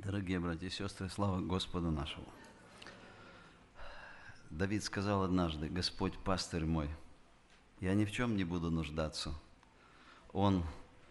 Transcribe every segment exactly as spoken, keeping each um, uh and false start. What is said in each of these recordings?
Дорогие братья и сестры, слава Господу нашему. Давид сказал однажды: «Господь пастырь мой, я ни в чем не буду нуждаться. Он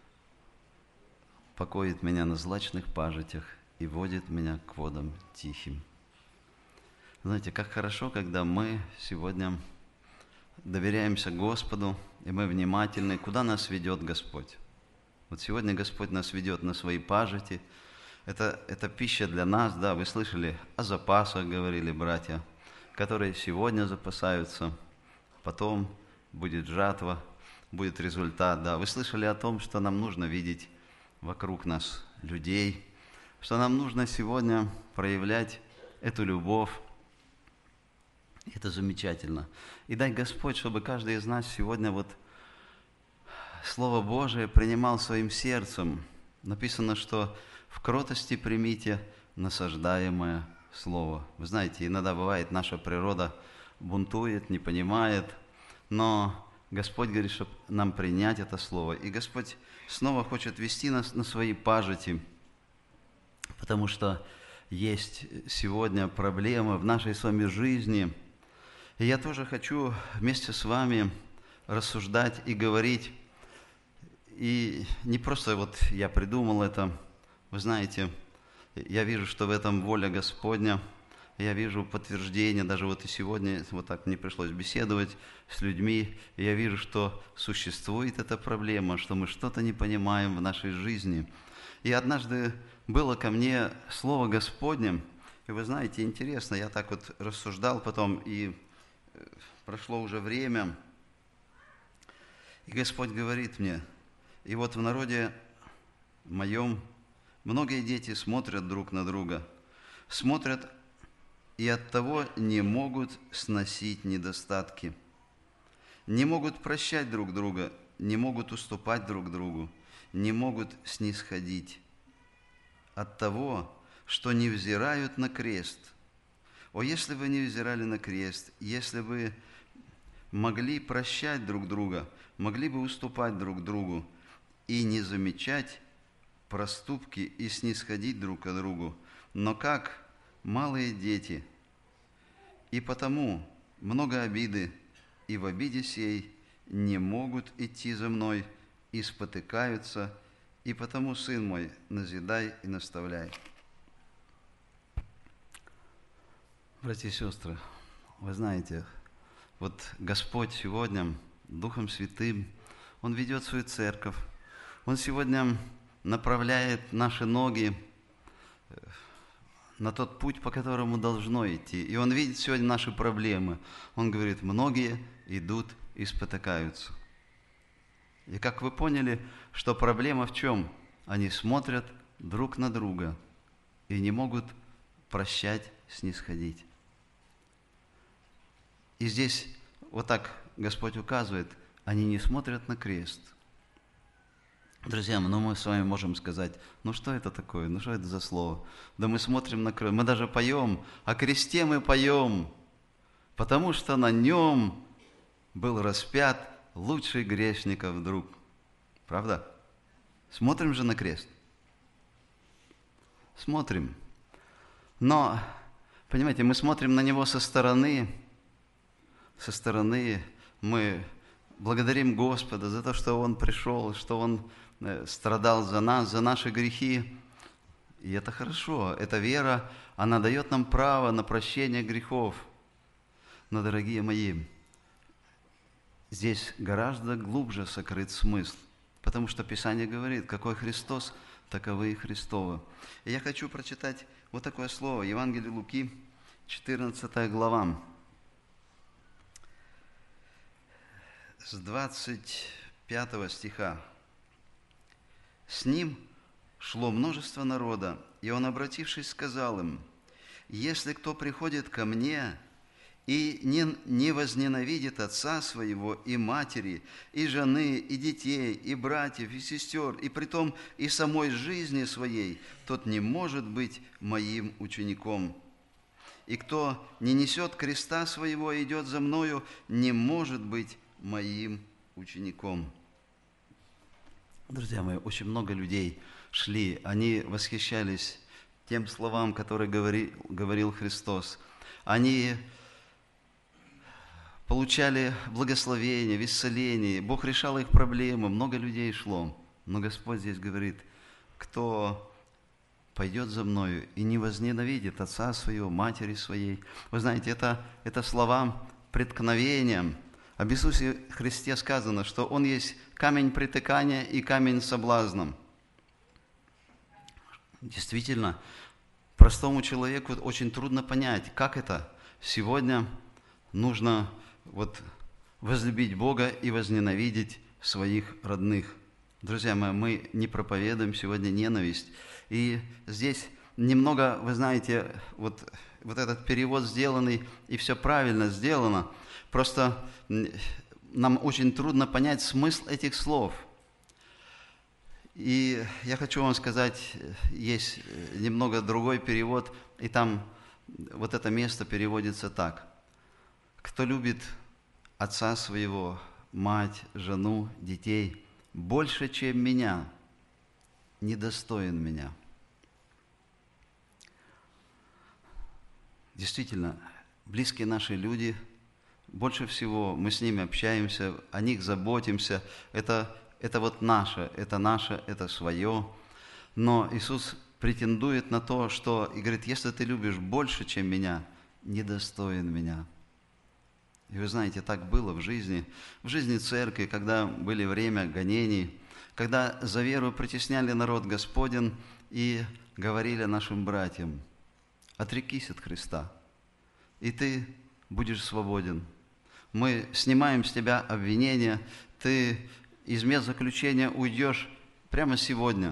покоит меня на злачных пажитях и водит меня к водам тихим». Знаете, как хорошо, когда мы сегодня доверяемся Господу, и мы внимательны, куда нас ведет Господь. Вот сегодня Господь нас ведет на свои пажити. Это, это пища для нас, да, вы слышали о запасах, говорили братья, которые сегодня запасаются, потом будет жатва, будет результат, да. Вы слышали о том, что нам нужно видеть вокруг нас людей, что нам нужно сегодня проявлять эту любовь. Это замечательно. И дай Господь, чтобы каждый из нас сегодня вот Слово Божие принимал своим сердцем. Написано, что в кротости примите насаждаемое Слово. Вы знаете, иногда бывает, наша природа бунтует, не понимает, но Господь говорит, чтобы нам принять это Слово. И Господь снова хочет вести нас на свои пажити, потому что есть сегодня проблемы в нашей с вами жизни. И я тоже хочу вместе с вами рассуждать и говорить. И не просто вот я придумал это. Вы знаете, я вижу, что в этом воля Господня. Я вижу подтверждение, даже вот и сегодня, вот так мне пришлось беседовать с людьми, и я вижу, что существует эта проблема, что мы что-то не понимаем в нашей жизни. И однажды было ко мне Слово Господне, и вы знаете, интересно, я так вот рассуждал потом, и прошло уже время, и Господь говорит мне, и вот в народе моем многие дети смотрят друг на друга, смотрят и оттого не могут сносить недостатки, не могут прощать друг друга, не могут уступать друг другу, не могут снисходить от того, что не взирают на крест. О, если бы не взирали на крест, если бы могли прощать друг друга, могли бы уступать друг другу и не замечать проступки и снисходить друг к другу, но как малые дети, и потому много обиды, и в обиде сей не могут идти за мной, и спотыкаются, и потому, сын мой, назидай и наставляй. Братья и сестры, вы знаете, вот Господь сегодня Духом Святым, Он ведет свою церковь, Он сегодня направляет наши ноги на тот путь, по которому должно идти. И Он видит сегодня наши проблемы. Он говорит, многие идут и спотыкаются. И как вы поняли, что проблема в чем? Они смотрят друг на друга и не могут прощать, снисходить. И здесь вот так Господь указывает, они не смотрят на крест. Друзья, ну мы с вами можем сказать, ну что это такое, ну что это за слово? Да мы смотрим на крест, мы даже поем, о кресте мы поем, потому что на нем был распят лучший грешников друг. Правда? Смотрим же на крест. Смотрим. Но, понимаете, мы смотрим на него со стороны, со стороны мы благодарим Господа за то, что Он пришел, что Он страдал за нас, за наши грехи. И это хорошо. Эта вера, она дает нам право на прощение грехов. Но, дорогие мои, здесь гораздо глубже сокрыт смысл. Потому что Писание говорит, какой Христос, таковы и Христовы. И я хочу прочитать вот такое слово. Евангелие Луки, четырнадцатая глава. С двадцать пятого стиха. «С ним шло множество народа, и он, обратившись, сказал им, если кто приходит ко мне и не, не возненавидит отца своего, и матери, и жены, и детей, и братьев, и сестер, и притом и самой жизни своей, тот не может быть моим учеником. И кто не несет креста своего и идет за мною, не может быть моим учеником». Друзья мои, очень много людей шли, они восхищались тем словам, которые говори, говорил Христос. Они получали благословение, исцеление. Бог решал их проблемы, много людей шло. Но Господь здесь говорит, кто пойдет за мною и не возненавидит отца своего, матери своей. Вы знаете, это, это слова преткновения. Об Иисусе Христе сказано, что Он есть камень притыкания и камень соблазном. Действительно, простому человеку очень трудно понять, как это. Сегодня нужно вот возлюбить Бога и возненавидеть своих родных. Друзья мои, мы не проповедуем сегодня ненависть. И здесь немного, вы знаете, вот, вот этот перевод сделанный, и все правильно сделано. Просто нам очень трудно понять смысл этих слов. И я хочу вам сказать, есть немного другой перевод, и там вот это место переводится так. Кто любит отца своего, мать, жену, детей больше, чем меня, недостоин меня. Действительно, близкие наши люди, больше всего мы с ними общаемся, о них заботимся. Это, это вот наше, это наше, это свое. Но Иисус претендует на то, что и говорит, если ты любишь больше, чем меня, недостоин меня. И вы знаете, так было в жизни, в жизни церкви, когда были время гонений, когда за веру притесняли народ Господень и говорили нашим братьям, отрекись от Христа, и ты будешь свободен. Мы снимаем с тебя обвинения, ты из мест заключения уйдешь прямо сегодня.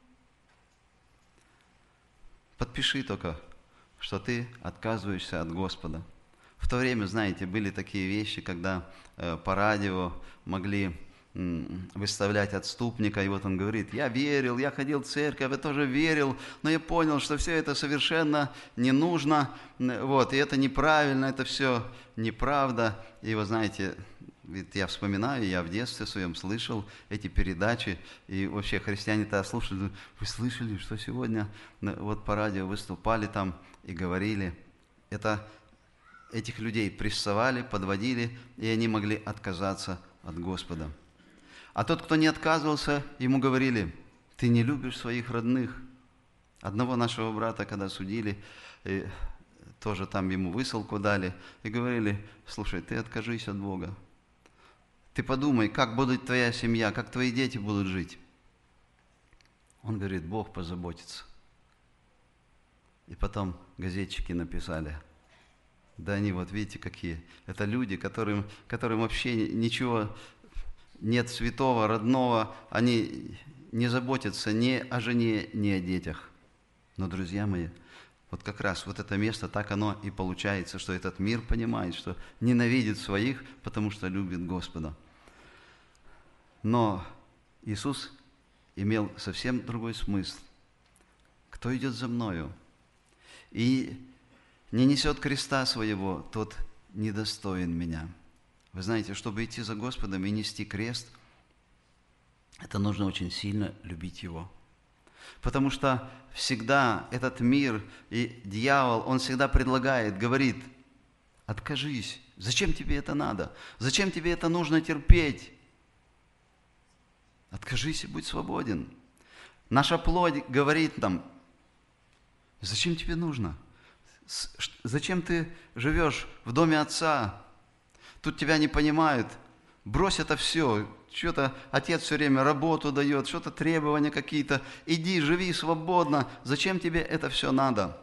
Подпиши только, что ты отказываешься от Господа. В то время, знаете, были такие вещи, когда э, по радио могли м, выставлять отступника, и вот он говорит, я верил, я ходил в церковь, я тоже верил, но я понял, что все это совершенно не нужно, вот, и это неправильно, это все неправда. И вы знаете, ведь я вспоминаю, я в детстве своем слышал эти передачи, и вообще христиане-то слушали, вы слышали, что сегодня вот по радио выступали там и говорили, это... Этих людей прессовали, подводили, и они могли отказаться от Господа. А тот, кто не отказывался, ему говорили, ты не любишь своих родных. Одного нашего брата, когда судили, и тоже там ему высылку дали, и говорили, слушай, ты откажись от Бога. Ты подумай, как будет твоя семья, как твои дети будут жить. Он говорит, Бог позаботится. И потом газетчики написали, да они вот видите какие. Это люди, которым, которым вообще ничего нет святого, родного. Они не заботятся ни о жене, ни о детях. Но, друзья мои, вот как раз вот это место, так оно и получается, что этот мир понимает, что ненавидит своих, потому что любит Господа. Но Иисус имел совсем другой смысл. Кто идет за мною и не несет креста своего, тот недостоин меня. Вы знаете, чтобы идти за Господом и нести крест, это нужно очень сильно любить Его. Потому что всегда этот мир и дьявол, он всегда предлагает, говорит, откажись, зачем тебе это надо? Зачем тебе это нужно терпеть? Откажись и будь свободен. Наша плоть говорит нам, зачем тебе нужно? Зачем ты живешь в доме отца? Тут тебя не понимают. Брось это все. Что-то отец все время работу дает, что-то требования какие-то. Иди, живи свободно. Зачем тебе это все надо?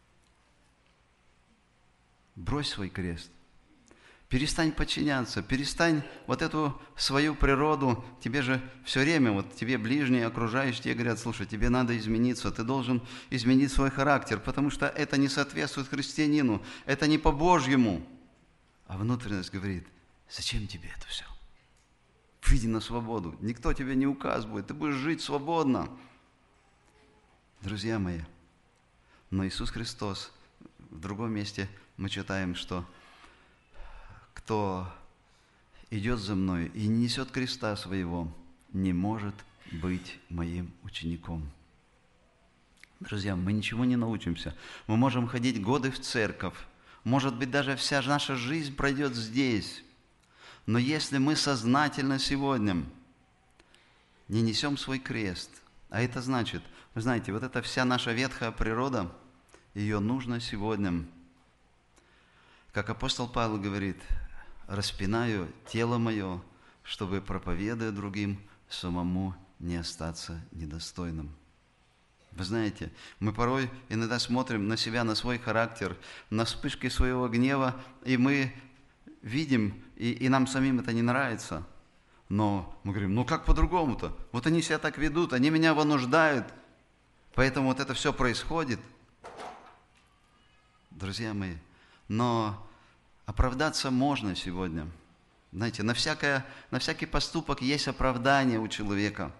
Брось свой крест. Перестань подчиняться, перестань вот эту свою природу, тебе же все время, вот тебе ближние, окружающие, тебе говорят, слушай, тебе надо измениться, ты должен изменить свой характер, потому что это не соответствует христианину, это не по-божьему. А внутренность говорит, зачем тебе это все? Выйди на свободу, никто тебе не указывает, ты будешь жить свободно. Друзья мои, но Иисус Христос, в другом месте мы читаем, что кто идет за мной и не несет креста своего, не может быть моим учеником. Друзья, мы ничего не научимся. Мы можем ходить годы в церковь. Может быть, даже вся наша жизнь пройдет здесь. Но если мы сознательно сегодня не несем свой крест, а это значит, вы знаете, вот эта вся наша ветхая природа, ее нужно сегодня, как апостол Павел говорит, распинаю тело мое, чтобы, проповедуя другим, самому не остаться недостойным. Вы знаете, мы порой иногда смотрим на себя, на свой характер, на вспышки своего гнева, и мы видим, и, и нам самим это не нравится. Но мы говорим, ну как по-другому-то? Вот они себя так ведут, они меня вынуждают, поэтому вот это все происходит. Друзья мои, но оправдаться можно сегодня. Знаете, на, всякое, на всякий поступок есть оправдание у человека.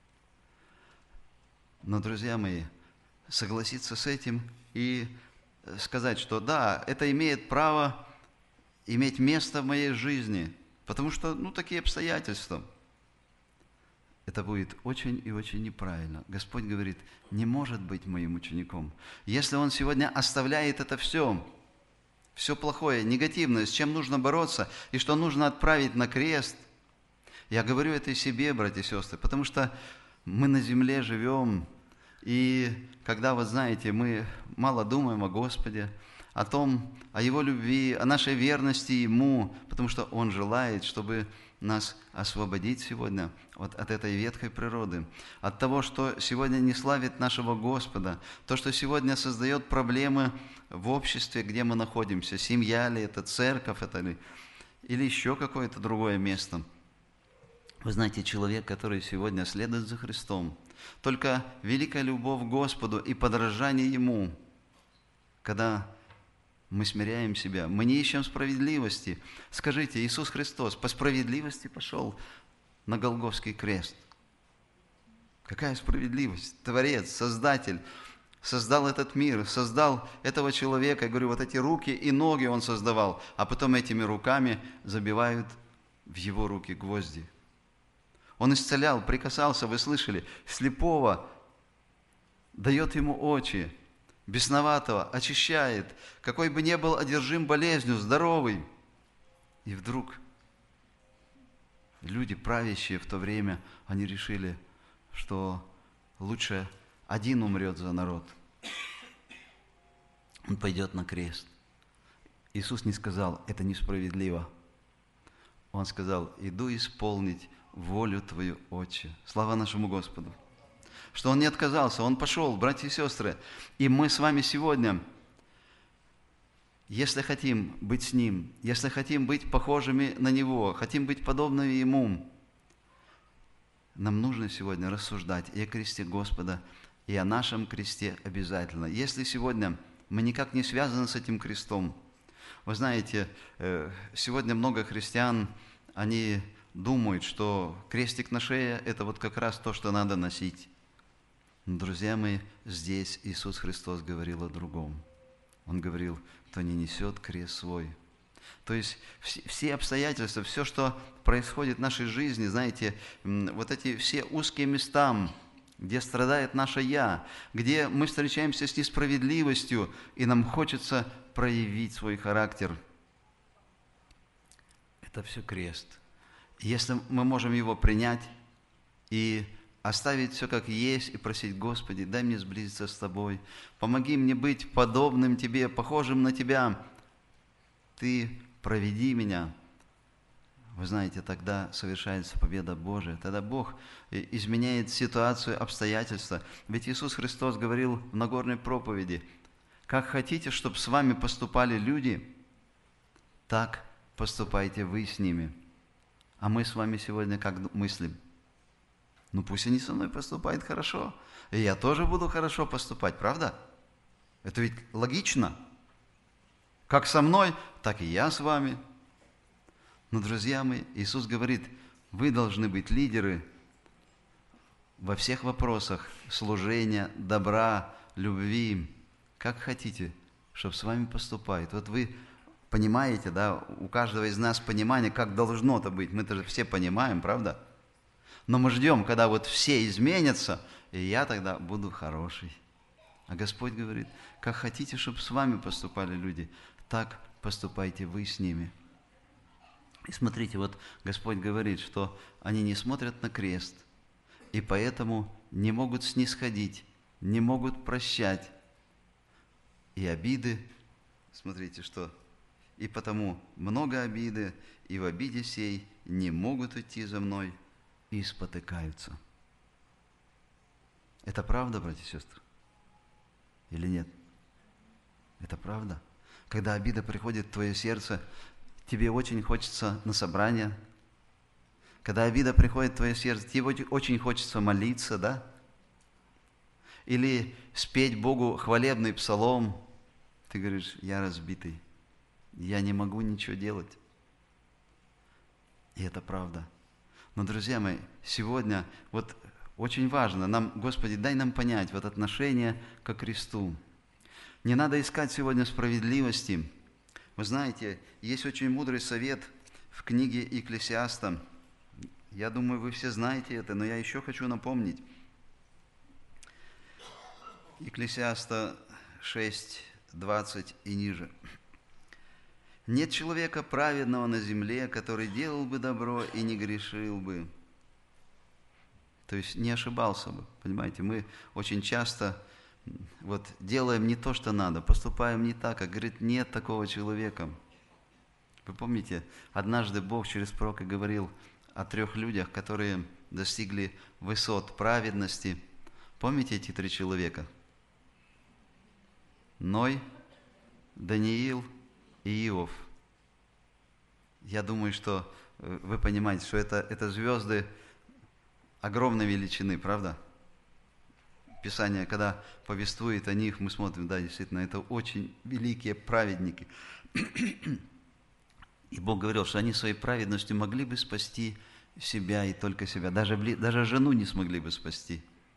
Но, друзья мои, согласиться с этим и сказать, что да, это имеет право иметь место в моей жизни, потому что, ну, такие обстоятельства. Это будет очень и очень неправильно. Господь говорит, не может быть моим учеником. Если Он сегодня оставляет это все, все плохое, негативное, с чем нужно бороться, и что нужно отправить на крест, я говорю это и себе, братья и сестры, потому что мы на земле живем, и когда, вот знаете, мы мало думаем о Господе, о том, о Его любви, о нашей верности Ему, потому что Он желает, чтобы нас освободить сегодня вот от этой ветхой природы, от того, что сегодня не славит нашего Господа, то, что сегодня создает проблемы в обществе, где мы находимся, семья ли это, церковь это ли, или еще какое-то другое место. Вы знаете, человек, который сегодня следует за Христом, только великая любовь к Господу и подражание Ему, когда мы смиряем себя, мы не ищем справедливости. Скажите, Иисус Христос по справедливости пошел на Голгофский крест. Какая справедливость? Творец, Создатель, создал этот мир, создал этого человека. Я говорю, вот эти руки и ноги Он создавал, а потом этими руками забивают в Его руки гвозди. Он исцелял, прикасался, вы слышали, слепого, дает ему очи, бесноватого очищает, какой бы ни был одержим болезнью, здоровый. И вдруг люди, правящие в то время, они решили, что лучше один умрет за народ. Он пойдет на крест. Иисус не сказал, это несправедливо. Он сказал, иду исполнить волю Твою, Отче. Слава нашему Господу. Что Он не отказался, Он пошел, братья и сестры. И мы с вами сегодня, если хотим быть с Ним, если хотим быть похожими на Него, хотим быть подобными Ему, нам нужно сегодня рассуждать и о кресте Господа, и о нашем кресте обязательно. Если сегодня мы никак не связаны с этим крестом, вы знаете, сегодня много христиан, они думают, что крестик на шее – это вот как раз то, что надо носить. Но, друзья мои, здесь Иисус Христос говорил о другом. Он говорил, кто не несет крест свой. То есть все обстоятельства, все, что происходит в нашей жизни, знаете, вот эти все узкие места, где страдает наше «я», где мы встречаемся с несправедливостью, и нам хочется проявить свой характер. Это все крест. Если мы можем его принять и оставить все как есть и просить, Господи, дай мне сблизиться с Тобой, помоги мне быть подобным Тебе, похожим на Тебя, Ты проведи меня. Вы знаете, тогда совершается победа Божия, тогда Бог изменяет ситуацию, обстоятельства. Ведь Иисус Христос говорил в Нагорной проповеди, как хотите, чтобы с вами поступали люди, так поступайте вы с ними. А мы с вами сегодня как мыслим? Ну пусть они со мной поступают хорошо, и я тоже буду хорошо поступать, правда? Это ведь логично. Как со мной, так и я с вами. Но, друзья мои, Иисус говорит, вы должны быть лидеры во всех вопросах служения, добра, любви, как хотите, чтобы с вами поступают. Вот вы понимаете, да, у каждого из нас понимание, как должно это быть. Мы-то же все понимаем, правда? Но мы ждем, когда вот все изменятся, и я тогда буду хороший. А Господь говорит, как хотите, чтобы с вами поступали люди, так поступайте вы с ними. И смотрите, вот Господь говорит, что они не смотрят на крест, и поэтому не могут снисходить, не могут прощать. И обиды, смотрите, что, и потому много обиды, и в обиде сей не могут идти за мной, и спотыкаются. Это правда, братья и сестры? Или нет? Это правда? Когда обида приходит в твое сердце, тебе очень хочется на собрание. Когда обида приходит в твое сердце, тебе очень хочется молиться, да? Или спеть Богу хвалебный псалом. Ты говоришь, я разбитый, я не могу ничего делать. И это правда. Но, друзья мои, сегодня вот очень важно нам, Господи, дай нам понять вот отношение ко кресту. Не надо искать сегодня справедливости. Вы знаете, есть очень мудрый совет в книге Екклесиаста. Я думаю, вы все знаете это, но я еще хочу напомнить. Екклесиаста шесть, двадцать и ниже. «Нет человека праведного на земле, который делал бы добро и не грешил бы». То есть не ошибался бы. Понимаете, мы очень часто вот делаем не то, что надо, поступаем не так, а говорит, нет такого человека. Вы помните, однажды Бог через пророка говорил о трех людях, которые достигли высот праведности. Помните эти три человека? Ной, Даниил и Иов. Я думаю, что вы понимаете, что это, это звезды огромной величины, правда? Писание, когда повествует о них, мы смотрим, да, действительно, это очень великие праведники. И Бог говорил, что они своей праведностью могли бы спасти себя и только себя. Даже, даже жену не смогли бы спасти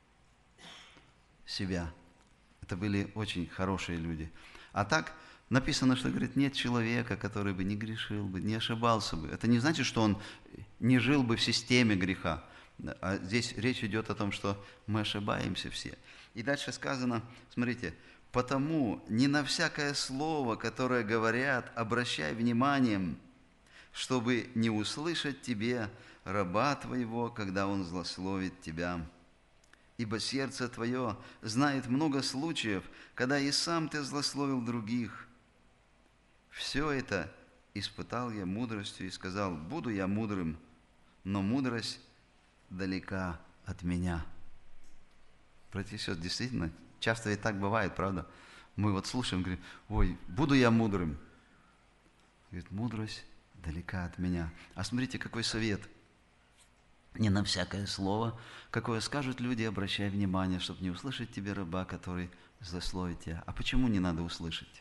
себя. Это были очень хорошие люди. А так написано, что, говорит, нет человека, который бы не грешил бы, не ошибался бы. Это не значит, что он не жил бы в системе греха. А здесь речь идет о том, что мы ошибаемся все. И дальше сказано, смотрите, «Потому не на всякое слово, которое говорят, обращай внимание, чтобы не услышать тебе раба твоего, когда он злословит тебя. Ибо сердце твое знает много случаев, когда и сам ты злословил других. Все это испытал я мудростью и сказал, буду я мудрым, но мудрость далека от меня». Братья и сестры, действительно, часто и так бывает, правда? Мы вот слушаем, говорим, ой, буду я мудрым. Говорит, мудрость далека от меня. А смотрите, какой совет. Не на всякое слово, какое скажут люди, обращай внимание, чтобы не услышать тебе раба, который злословит тебя. А почему не надо услышать?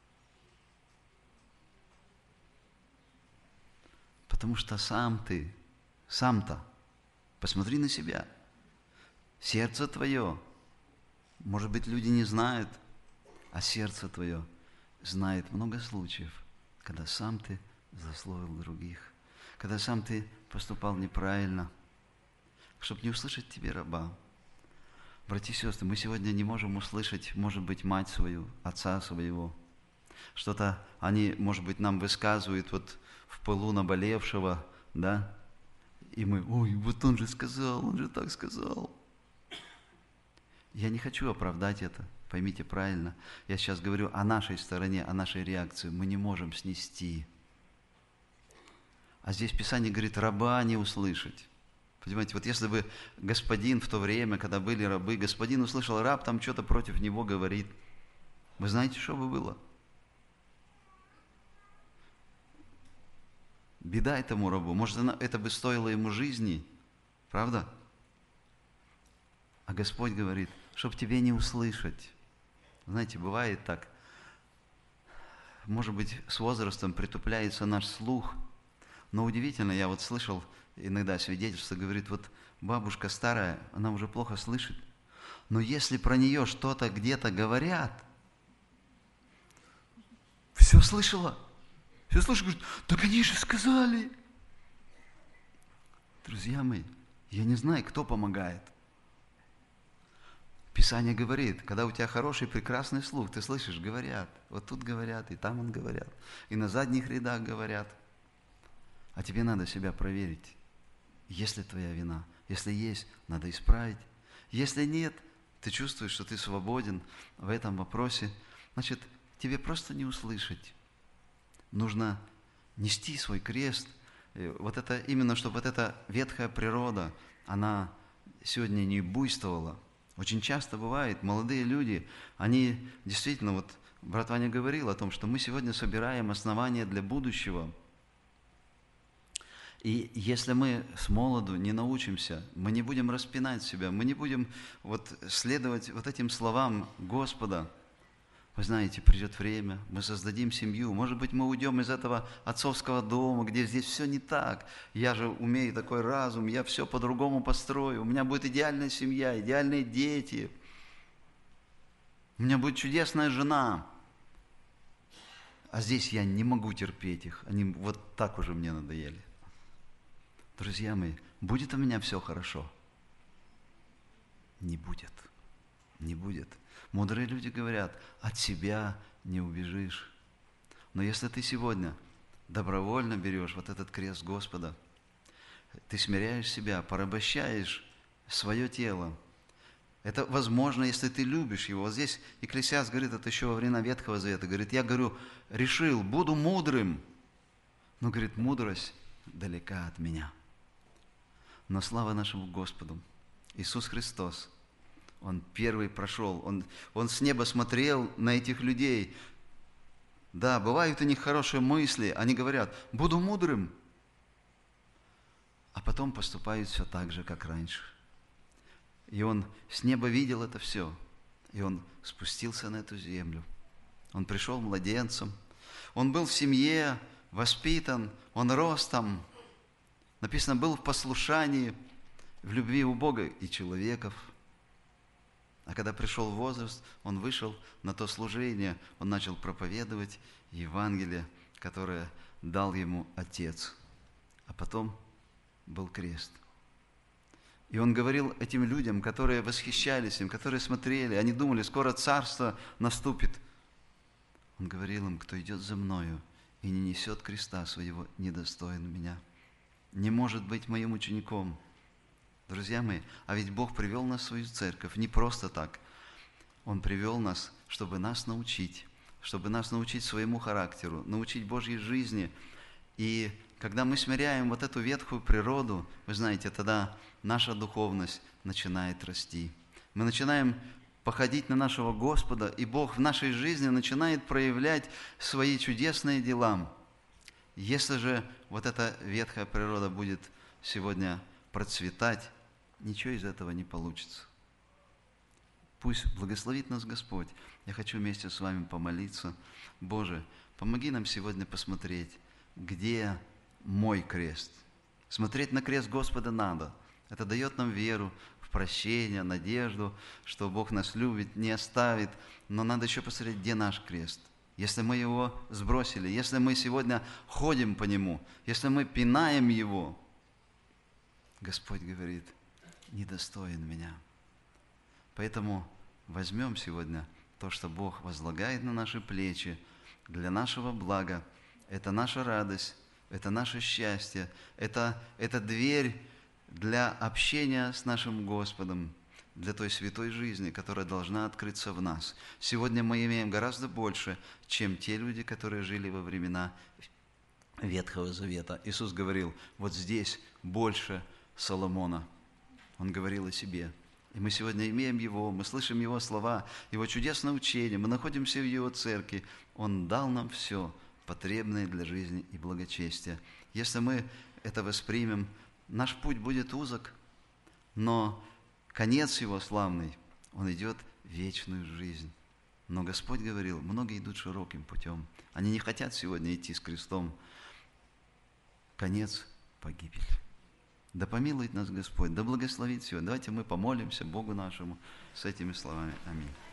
Потому что сам ты, сам-то, посмотри на себя. Сердце твое, может быть, люди не знают, а сердце твое знает много случаев, когда сам ты злословил других, когда сам ты поступал неправильно, чтобы не услышать тебе раба. Братья и сестры, мы сегодня не можем услышать, может быть, мать свою, отца своего. Что-то они, может быть, нам высказывают вот в пылу наболевшего, да? И мы, ой, вот он же сказал, он же так сказал. Я не хочу оправдать это, поймите правильно. Я сейчас говорю о нашей стороне, о нашей реакции. Мы не можем снести. А здесь Писание говорит, раба не услышать. Понимаете, вот если бы господин в то время, когда были рабы, господин услышал, раб там что-то против него говорит, вы знаете, что бы было? Беда этому рабу. Может, это бы стоило ему жизни, правда? А Господь говорит, чтобы тебе не услышать. Знаете, бывает так. Может быть, с возрастом притупляется наш слух. Но удивительно, я вот слышал иногда свидетельство, говорит, вот бабушка старая, она уже плохо слышит. Но если про нее что-то где-то говорят, все слышала. Все слышала, говорит, так они же сказали. Друзья мои, я не знаю, кто помогает. Писание говорит, когда у тебя хороший, прекрасный слух, ты слышишь, говорят, вот тут говорят, и там он говорят, и на задних рядах говорят. А тебе надо себя проверить, есть ли твоя вина. Если есть, надо исправить. Если нет, ты чувствуешь, что ты свободен в этом вопросе, значит, тебе просто не услышать. Нужно нести свой крест. Вот это именно, чтобы вот эта ветхая природа, она сегодня не буйствовала. Очень часто бывает, молодые люди, они действительно, вот брат Ваня говорил о том, что мы сегодня собираем основания для будущего. И если мы с молоду не научимся, мы не будем распинать себя, мы не будем вот следовать вот этим словам Господа, вы знаете, придет время, мы создадим семью, может быть, мы уйдем из этого отцовского дома, где здесь все не так, я же умею такой разум, я все по-другому построю, у меня будет идеальная семья, идеальные дети, у меня будет чудесная жена, а здесь я не могу терпеть их, они вот так уже мне надоели. Друзья мои, будет у меня все хорошо? Не будет. Не будет. Мудрые люди говорят, от себя не убежишь. Но если ты сегодня добровольно берешь вот этот крест Господа, ты смиряешь себя, порабощаешь свое тело. Это возможно, если ты любишь его. Вот здесь Екклесиаст говорит, это еще во времена Ветхого Завета, говорит, я говорю, решил, буду мудрым. Но, говорит, мудрость далека от меня. Но слава нашему Господу, Иисус Христос, Он первый прошел, Он, Он с неба смотрел на этих людей. Да, бывают у них хорошие мысли, они говорят, буду мудрым, а потом поступают все так же, как раньше. И Он с неба видел это все, и Он спустился на эту землю. Он пришел младенцем, Он был в семье, воспитан, Он рос там. Написано, был в послушании, в любви у Бога и человеков. А когда пришел возраст, он вышел на то служение, он начал проповедовать Евангелие, которое дал ему Отец. А потом был крест. И он говорил этим людям, которые восхищались им, которые смотрели, они думали, скоро царство наступит. Он говорил им, кто идет за мною и не несет креста своего, недостоин меня. Не может быть моим учеником. Друзья мои, а ведь Бог привел нас в свою церковь не просто так. Он привел нас, чтобы нас научить, чтобы нас научить своему характеру, научить Божьей жизни. И когда мы смиряем вот эту ветхую природу, вы знаете, тогда наша духовность начинает расти. Мы начинаем походить на нашего Господа, и Бог в нашей жизни начинает проявлять свои чудесные дела. Если же вот эта ветхая природа будет сегодня процветать, ничего из этого не получится. Пусть благословит нас Господь. Я хочу вместе с вами помолиться. Боже, помоги нам сегодня посмотреть, где мой крест. Смотреть на крест Господа надо. Это дает нам веру в прощение, надежду, что Бог нас любит, не оставит. Но надо еще посмотреть, где наш крест. Если мы его сбросили, если мы сегодня ходим по нему, если мы пинаем его, Господь говорит, недостоин меня. Поэтому возьмем сегодня то, что Бог возлагает на наши плечи для нашего блага. Это наша радость, это наше счастье, это, это дверь для общения с нашим Господом, для той святой жизни, которая должна открыться в нас. Сегодня мы имеем гораздо больше, чем те люди, которые жили во времена Ветхого Завета. Иисус говорил, вот здесь больше Соломона. Он говорил о себе. И мы сегодня имеем Его, мы слышим Его слова, Его чудесное учение, мы находимся в Его церкви. Он дал нам все, потребное для жизни и благочестия. Если мы это воспримем, наш путь будет узок, но конец его славный, он идет в вечную жизнь. Но Господь говорил, многие идут широким путем. Они не хотят сегодня идти с крестом. Конец – погибель. Да помилует нас Господь, да благословит сегодня. Давайте мы помолимся Богу нашему с этими словами. Аминь.